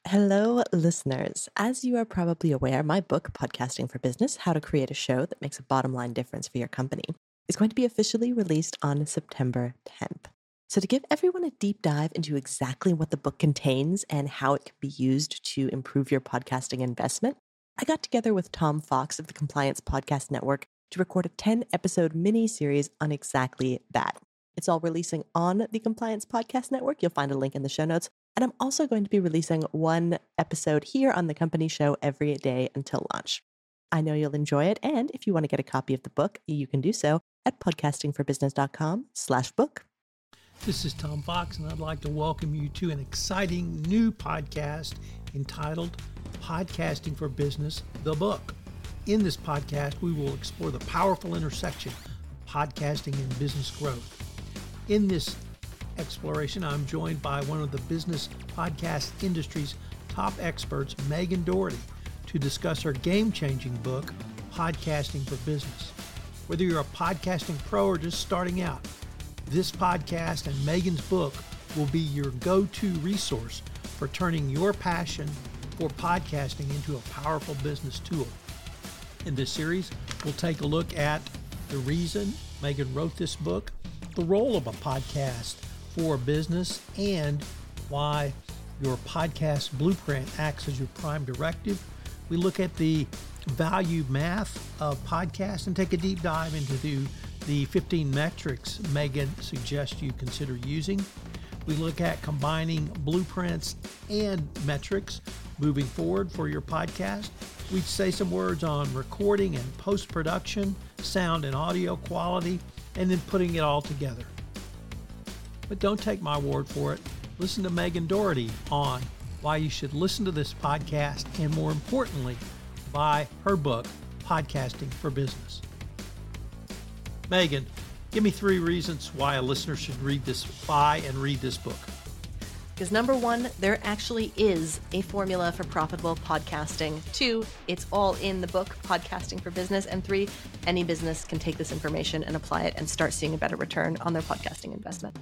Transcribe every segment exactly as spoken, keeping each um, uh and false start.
Hello, listeners. As you are probably aware, my book, Podcasting for Business, How to Create a Show That Makes a Bottom Line Difference for Your Company, is going to be officially released on September tenth. So to give everyone a deep dive into exactly what the book contains and how it can be used to improve your podcasting investment, I got together with Tom Fox of the Compliance Podcast Network to record a ten-episode mini-series on exactly that. It's all releasing on the Compliance Podcast Network. You'll find a link in the show notes. And I'm also going to be releasing one episode here on the company show every day until launch. I know you'll enjoy it. And if you want to get a copy of the book, you can do so at podcastingforbusiness.com slash book. This is Tom Fox, and I'd like to welcome you to an exciting new podcast entitled Podcasting for Business, the Book. In this podcast, we will explore the powerful intersection of podcasting and business growth. In this exploration, I'm joined by one of the business podcast industry's top experts, Megan Doherty, to discuss her game-changing book, Podcasting for Business. Whether you're a podcasting pro or just starting out, this podcast and Megan's book will be your go-to resource for turning your passion for podcasting into a powerful business tool. In this series, we'll take a look at the reason Megan wrote this book, the role of a podcast for business, and why your podcast blueprint acts as your prime directive. We look at the value math of podcasts and take a deep dive into the, the fifteen metrics Megan suggests you consider using. We look at combining blueprints and metrics moving forward for your podcast. We say some words on recording and post-production, sound and audio quality, and then putting it all together. But don't take my word for it. Listen to Megan Doherty on why you should listen to this podcast, and more importantly, buy her book, Podcasting for Business. Megan, give me three reasons why a listener should read this, buy and read this book. Because number one, there actually is a formula for profitable podcasting. Two, it's all in the book, Podcasting for Business. And three, any business can take this information and apply it and start seeing a better return on their podcasting investment.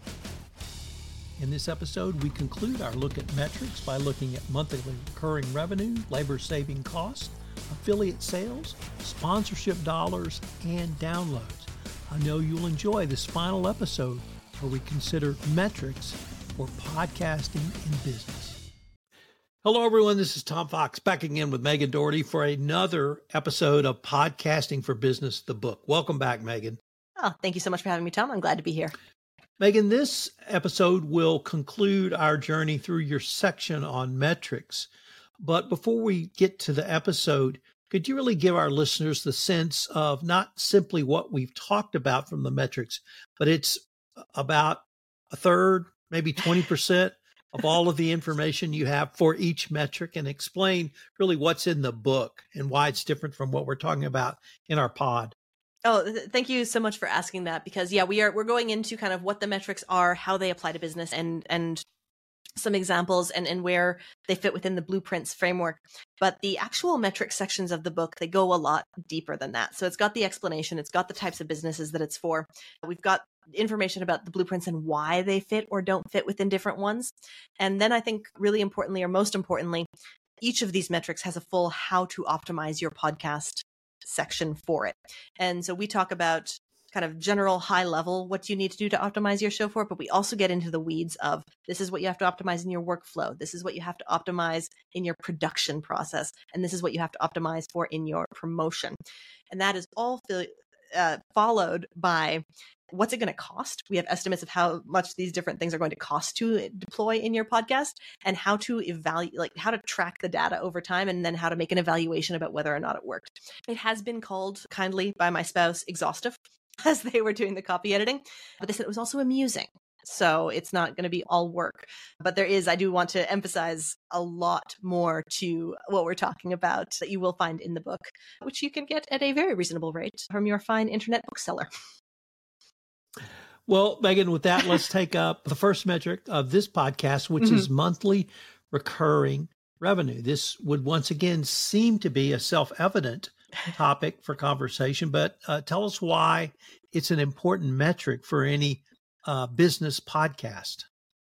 In this episode, we conclude our look at metrics by looking at monthly recurring revenue, labor-saving costs, affiliate sales, sponsorship dollars, and downloads. I know you'll enjoy this final episode where we consider metrics for podcasting and business. Hello, everyone. This is Tom Fox back again with Megan Doherty for another episode of Podcasting for Business, the book. Welcome back, Megan. Oh, thank you so much for having me, Tom. I'm glad to be here. Megan, this episode will conclude our journey through your section on metrics. But before we get to the episode, could you really give our listeners the sense of not simply what we've talked about from the metrics, but it's about a third, maybe twenty percent of all of the information you have for each metric, and explain really what's in the book and why it's different from what we're talking about in our pod? Oh, th- thank you so much for asking that, because yeah, we are we're going into kind of what the metrics are, how they apply to business, and and some examples and, and where they fit within the blueprints framework. But the actual metric sections of the book, they go a lot deeper than that. So it's got the explanation, it's got the types of businesses that it's for. We've got information about the blueprints and why they fit or don't fit within different ones. And then I think really importantly, or most importantly, each of these metrics has a full how to optimize your podcast section for it. And so we talk about kind of general high level what you need to do to optimize your show for it, but we also get into the weeds of this is what you have to optimize in your workflow, this is what you have to optimize in your production process, and this is what you have to optimize for in your promotion. And that is all uh, followed by what's it going to cost. We have estimates of how much these different things are going to cost to deploy in your podcast, and how to evaluate, like how to track the data over time, and then how to make an evaluation about whether or not it worked. It has been called kindly by my spouse exhaustive as they were doing the copy editing, but they said it was also amusing. So it's not going to be all work, but there is, I do want to emphasize a lot more to what we're talking about that you will find in the book, which you can get at a very reasonable rate from your fine internet bookseller. Well, Megan, with that, let's take up the first metric of this podcast, which mm-hmm. is monthly recurring revenue. This would once again seem to be a self-evident topic for conversation, but uh, tell us why it's an important metric for any uh, business podcast.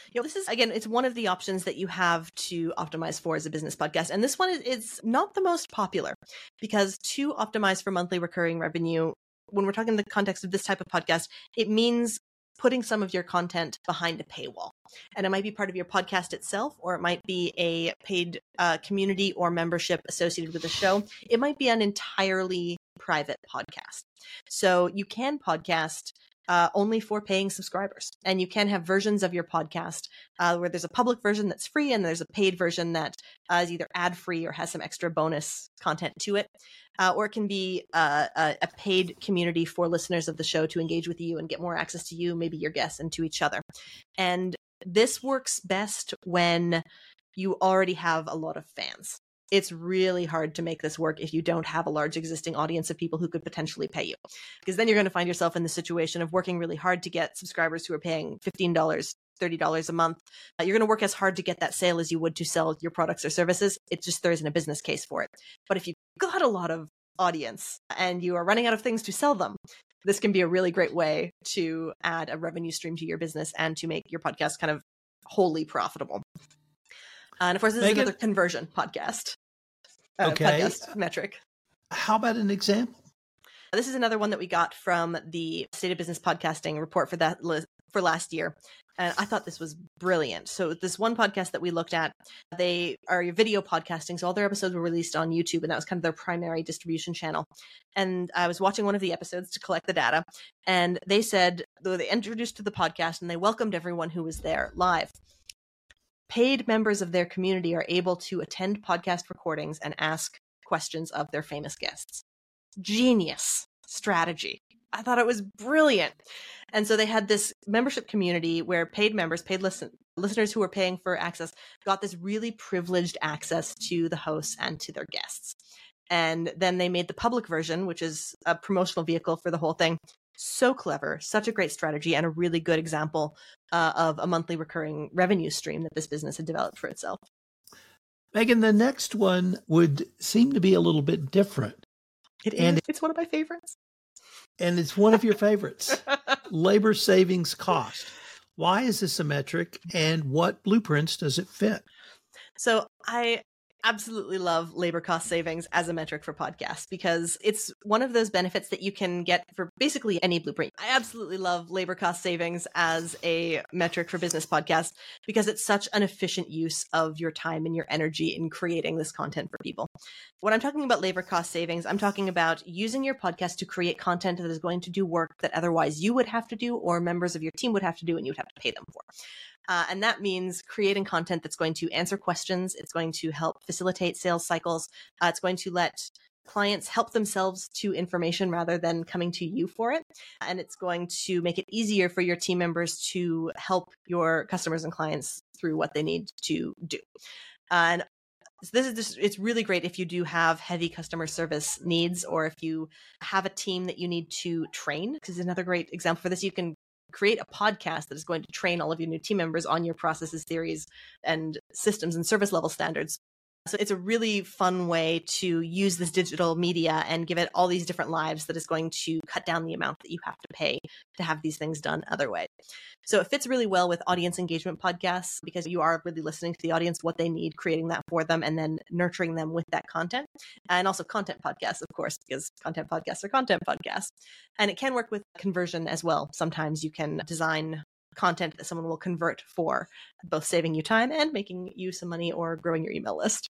You know, this is, again, it's one of the options that you have to optimize for as a business podcast. And this one is, is not the most popular, because to optimize for monthly recurring revenue, when we're talking in the context of this type of podcast, it means putting some of your content behind a paywall. And it might be part of your podcast itself, or it might be a paid uh, community or membership associated with the show. It might be an entirely private podcast. So you can podcast uh, only for paying subscribers. And you can have versions of your podcast uh, where there's a public version that's free and there's a paid version that uh, is either ad-free or has some extra bonus content to it. Uh, or it can be uh, a, a paid community for listeners of the show to engage with you and get more access to you, maybe your guests, and to each other. And this works best when you already have a lot of fans. It's really hard to make this work if you don't have a large existing audience of people who could potentially pay you, because then you're going to find yourself in the situation of working really hard to get subscribers who are paying fifteen dollars, thirty dollars a month. Uh, you're going to work as hard to get that sale as you would to sell your products or services. It just, there isn't a business case for it. But if you've got a lot of audience and you are running out of things to sell them, this can be a really great way to add a revenue stream to your business and to make your podcast kind of wholly profitable. Uh, and of course, this Megan, is another conversion podcast, uh, okay. podcast metric. How about an example? This is another one that we got from the State of Business Podcasting report for that for last year. And I thought this was brilliant. So this one podcast that we looked at, they are video podcasting. So all their episodes were released on YouTube, and that was kind of their primary distribution channel. And I was watching one of the episodes to collect the data. And they said, they introduced to the podcast and they welcomed everyone who was there live. Paid members of their community are able to attend podcast recordings and ask questions of their famous guests. Genius strategy. I thought it was brilliant. And so they had this membership community where paid members, paid listen, listeners who were paying for access, got this really privileged access to the hosts and to their guests. And then they made the public version, which is a promotional vehicle for the whole thing. So clever, such a great strategy, and a really good example uh, of a monthly recurring revenue stream that this business had developed for itself. Megan, the next one would seem to be a little bit different. It is. And it's one of my favorites. And it's one of your favorites. Labor savings cost. Why is this a metric, and what blueprints does it fit? So I absolutely love labor cost savings as a metric for podcasts, because it's one of those benefits that you can get for basically any blueprint. I absolutely love labor cost savings as a metric for business podcasts, because it's such an efficient use of your time and your energy in creating this content for people. When I'm talking about labor cost savings, I'm talking about using your podcast to create content that is going to do work that otherwise you would have to do, or members of your team would have to do, and you'd have to pay them for. Uh, and that means creating content that's going to answer questions. It's going to help facilitate sales cycles. Uh, it's going to let clients help themselves to information rather than coming to you for it. And it's going to make it easier for your team members to help your customers and clients through what they need to do. Uh, and So this is just, it's really great if you do have heavy customer service needs, or if you have a team that you need to train, because another great example for this, you can create a podcast that is going to train all of your new team members on your processes, theories, and systems and service level standards. So it's a really fun way to use this digital media and give it all these different lives that is going to cut down the amount that you have to pay to have these things done other way. So it fits really well with audience engagement podcasts, because you are really listening to the audience, what they need, creating that for them, and then nurturing them with that content. And also content podcasts, of course, because content podcasts are content podcasts. And it can work with conversion as well. Sometimes you can design content that someone will convert for, both saving you time and making you some money or growing your email list.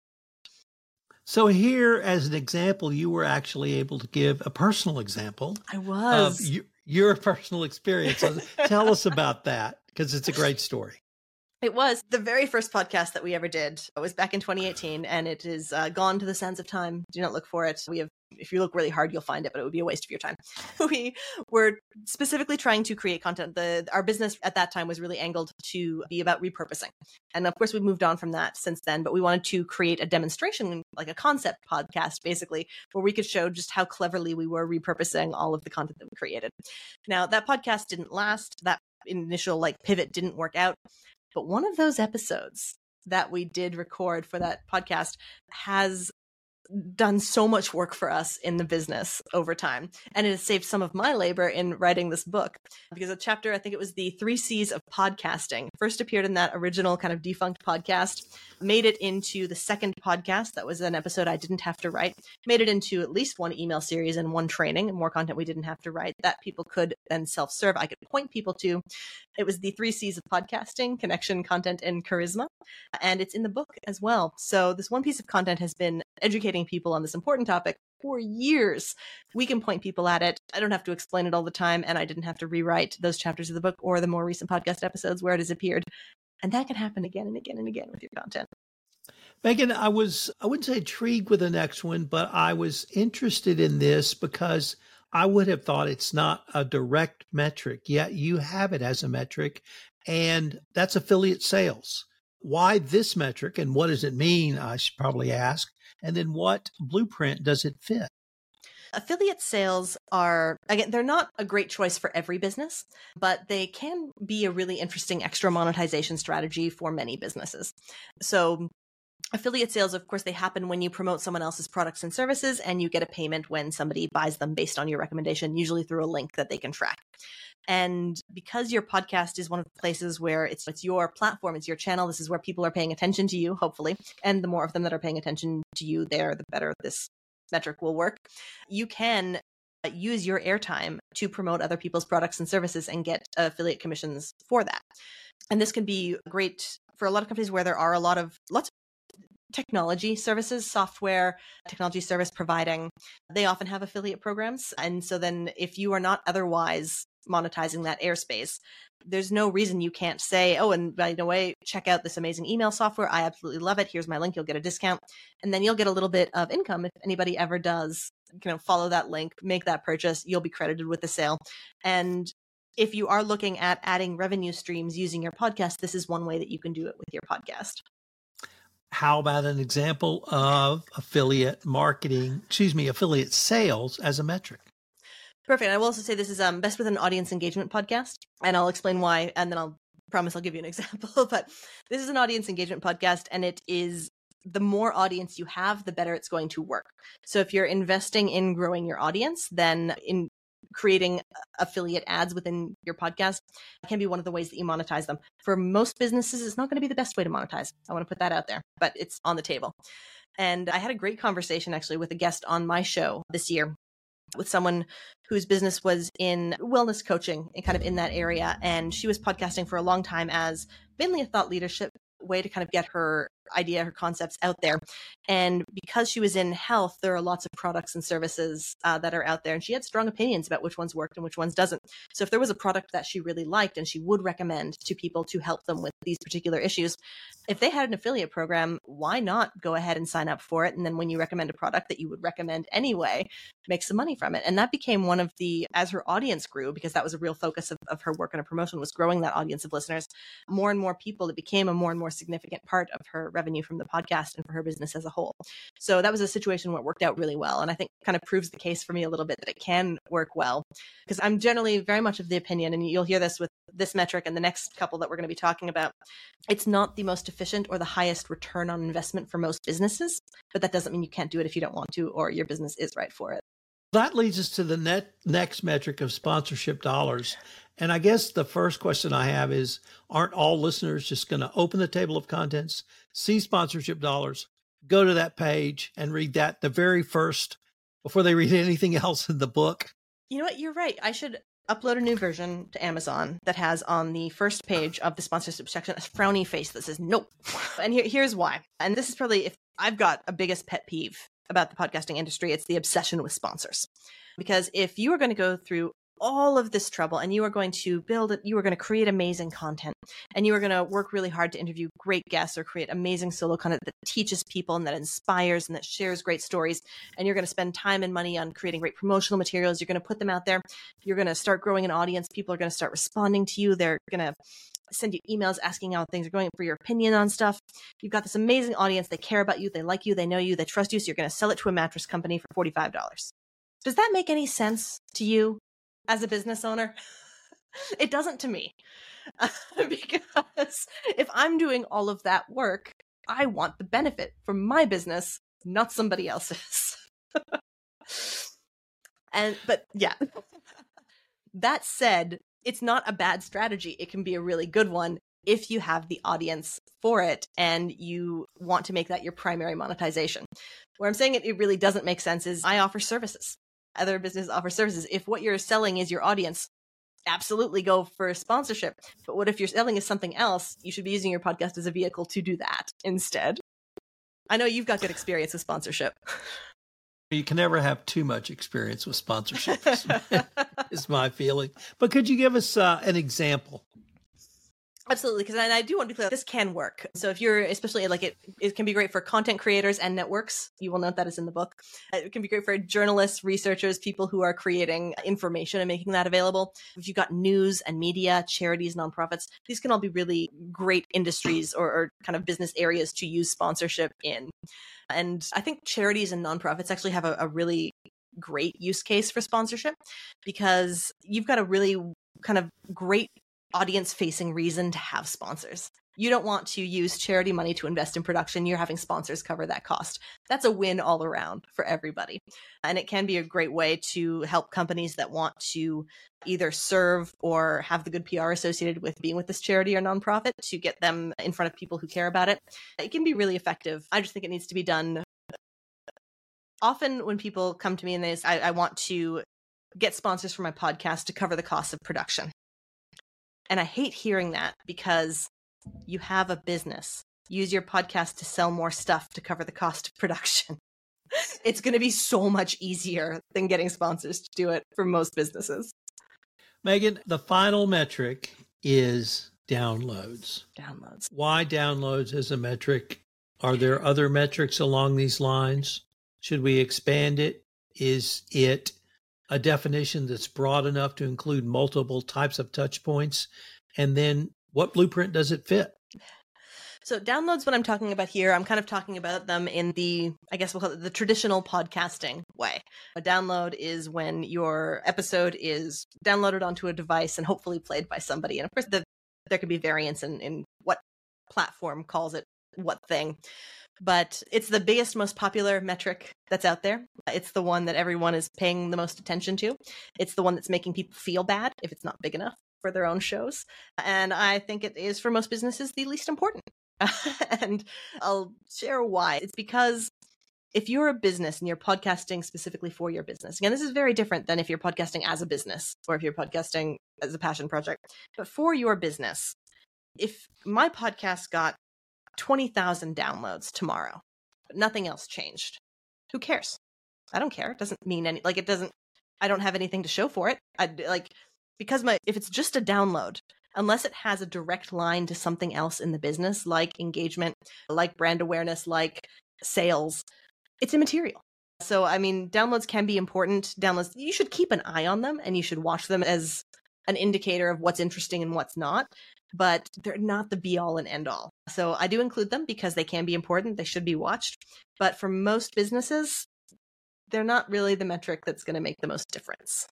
So here, as an example, you were actually able to give a personal example. I was. Of you, your personal experience. So tell us about that, because it's a great story. It was the very first podcast that we ever did. It was back in twenty eighteen, and it is uh, gone to the sands of time. Do not look for it. We have, if you look really hard, you'll find it, but it would be a waste of your time. We were specifically trying to create content. The our business at that time was really angled to be about repurposing, and of course, we've moved on from that since then. But we wanted to create a demonstration, like a concept podcast, basically, where we could show just how cleverly we were repurposing all of the content that we created. Now, that podcast didn't last. That initial like pivot didn't work out. But one of those episodes that we did record for that podcast has done so much work for us in the business over time. And it has saved some of my labor in writing this book, because a chapter, I think it was the three C's of podcasting, first appeared in that original kind of defunct podcast, made it into the second podcast. That was an episode I didn't have to write, made it into at least one email series and one training, and more content we didn't have to write that people could then self-serve. I could point people to. It was the three C's of podcasting: connection, content, and charisma. And it's in the book as well. So this one piece of content has been educating people on this important topic for years. We can point people at it. I don't have to explain it all the time, and I didn't have to rewrite those chapters of the book or the more recent podcast episodes where it has appeared. And that can happen again and again and again with your content. Megan, I was, I wouldn't say intrigued with the next one, but I was interested in this because I would have thought it's not a direct metric, yet you have it as a metric, and that's affiliate sales. Why this metric, and what does it mean, I should probably ask, and then what blueprint does it fit? Affiliate sales are, again, they're not a great choice for every business, but they can be a really interesting extra monetization strategy for many businesses. So affiliate sales, of course, they happen when you promote someone else's products and services, and you get a payment when somebody buys them based on your recommendation, usually through a link that they can track. And because your podcast is one of the places where it's it's your platform, it's your channel, this is where people are paying attention to you, hopefully. And the more of them that are paying attention to you there, the better this metric will work. You can use your airtime to promote other people's products and services and get affiliate commissions for that. And this can be great for a lot of companies where there are a lot of lots of technology services, software, technology service providing. They often have affiliate programs. And so then if you are not otherwise monetizing that airspace, there's no reason you can't say, oh, and by the way, check out this amazing email software. I absolutely love it. Here's my link. You'll get a discount. And then you'll get a little bit of income. If anybody ever does, you know, follow that link, make that purchase, you'll be credited with the sale. And if you are looking at adding revenue streams using your podcast, this is one way that you can do it with your podcast. How about an example of affiliate marketing, excuse me, affiliate sales as a metric? Perfect. I will also say this is um, best with an audience engagement podcast, and I'll explain why, and then I'll promise I'll give you an example. But this is an audience engagement podcast, and it is the more audience you have, the better it's going to work. So if you're investing in growing your audience, then in creating affiliate ads within your podcast can be one of the ways that you monetize them. For most businesses, it's not going to be the best way to monetize. I want to put that out there, but it's on the table. And I had a great conversation actually with a guest on my show this year, with someone whose business was in wellness coaching and kind of in that area. And she was podcasting for a long time as mainly a thought leadership way to kind of get her idea, her concepts out there. And because she was in health, there are lots of products and services uh, that are out there. And she had strong opinions about which ones worked and which ones doesn't. So if there was a product that she really liked and she would recommend to people to help them with these particular issues, if they had an affiliate program, why not go ahead and sign up for it? And then when you recommend a product that you would recommend anyway, make some money from it. And that became one of the, as her audience grew, because that was a real focus of, of her work and her promotion, was growing that audience of listeners, more and more people, it became a more and more significant part of her revenue from the podcast and for her business as a whole. So that was a situation where it worked out really well. And I think kind of proves the case for me a little bit that it can work well, because I'm generally very much of the opinion, and you'll hear this with this metric and the next couple that we're going to be talking about, it's not the most efficient or the highest return on investment for most businesses, but that doesn't mean you can't do it if you don't want to, or your business is right for it. That leads us to the net, next metric of sponsorship dollars. And I guess the first question I have is, aren't all listeners just going to open the table of contents, see sponsorship dollars, go to that page and read that the very first before they read anything else in the book? You know what? You're right. I should upload a new version to Amazon that has on the first page of the sponsorship section a frowny face that says nope. And here, here's why. And this is probably, if I've got a biggest pet peeve about the podcasting industry, it's the obsession with sponsors. Because if you are going to go through all of this trouble and you are going to build it, you are going to create amazing content, and you are going to work really hard to interview great guests or create amazing solo content that teaches people and that inspires and that shares great stories, and you're going to spend time and money on creating great promotional materials, you're going to put them out there, you're going to start growing an audience, people are going to start responding to you, they're going to send you emails asking how things are going for your opinion on stuff. You've got this amazing audience, they care about you, they like you, they know you, they trust you, so you're going to sell it to a mattress company for forty-five dollars. Does that make any sense to you as a business owner? It doesn't to me. Uh, because if I'm doing all of that work, I want the benefit from my business not somebody else's. And, but yeah, that said, it's not a bad strategy. It can be a really good one if you have the audience for it and you want to make that your primary monetization. Where I'm saying it, it really doesn't make sense is I offer services. Other businesses offer services. If what you're selling is your audience, absolutely go for sponsorship. But what if you're selling is something else? You should be using your podcast as a vehicle to do that instead. I know you've got good experience with sponsorship. You can never have too much experience with sponsorship, is my feeling. But could you give us uh, an example? Absolutely, because I do want to be clear, this can work. So if you're, especially like it, it can be great for content creators and networks. You will note that is in the book. It can be great for journalists, researchers, people who are creating information and making that available. If you've got news and media, charities, nonprofits, these can all be really great industries or, or kind of business areas to use sponsorship in. And I think charities and nonprofits actually have a, a really great use case for sponsorship because you've got a really kind of great audience-facing reason to have sponsors. You don't want to use charity money to invest in production. You're having sponsors cover that cost. That's a win all around for everybody. And it can be a great way to help companies that want to either serve or have the good P R associated with being with this charity or nonprofit to get them in front of people who care about it. It can be really effective. I just think it needs to be done. Often when people come to me and they say, I, I want to get sponsors for my podcast to cover the cost of production. And I hate hearing that because you have a business. Use your podcast to sell more stuff to cover the cost of production. It's going to be so much easier than getting sponsors to do it for most businesses. Megan, the final metric is downloads. Downloads. Why downloads as a metric? Are there other metrics along these lines? Should we expand it? Is it a definition that's broad enough to include multiple types of touch points? And then what blueprint does it fit? So downloads, what I'm talking about here, I'm kind of talking about them in the, I guess we'll call it the traditional podcasting way. A download is when your episode is downloaded onto a device and hopefully played by somebody. And of course, the, there could be variance in, in what platform calls it what thing. But it's the biggest, most popular metric that's out there. It's the one that everyone is paying the most attention to. It's the one that's making people feel bad if it's not big enough for their own shows. And I think it is, for most businesses, the least important. And I'll share why. It's because if you're a business and you're podcasting specifically for your business, again, this is very different than if you're podcasting as a business or if you're podcasting as a passion project. But for your business, if my podcast got twenty thousand downloads tomorrow, but nothing else changed, who cares? I don't care. It doesn't mean any, like it doesn't, I don't have anything to show for it. I like, because my, if it's just a download, unless it has a direct line to something else in the business, like engagement, like brand awareness, like sales, it's immaterial. So, I mean, downloads can be important. Downloads, you should keep an eye on them and you should watch them as an indicator of what's interesting and what's not. But they're not the be all and end all. So I do include them because they can be important. They should be watched. But for most businesses, they're not really the metric that's going to make the most difference.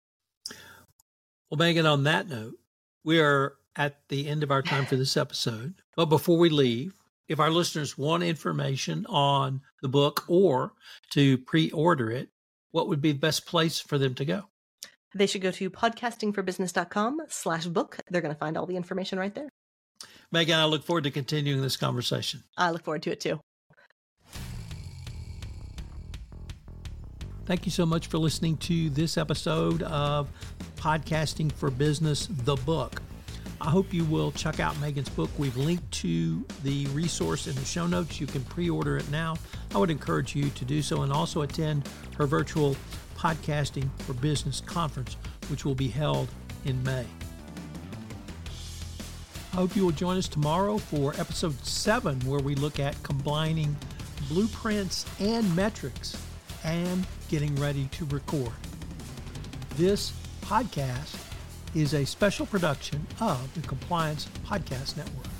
Well, Megan, on that note, we are at the end of our time for this episode. But before we leave, if our listeners want information on the book or to pre-order it, what would be the best place for them to go? They should go to podcastingforbusiness.com slash book. They're going to find all the information right there. Megan, I look forward to continuing this conversation. I look forward to it too. Thank you so much for listening to this episode of Podcasting for Business, the book. I hope you will check out Megan's book. We've linked to the resource in the show notes. You can pre-order it now. I would encourage you to do so and also attend her virtual Podcasting for Business conference, which will be held in May. I hope you will join us tomorrow for episode seven, where we look at combining blueprints and metrics and getting ready to record. This podcast is a special production of the Compliance Podcast Network.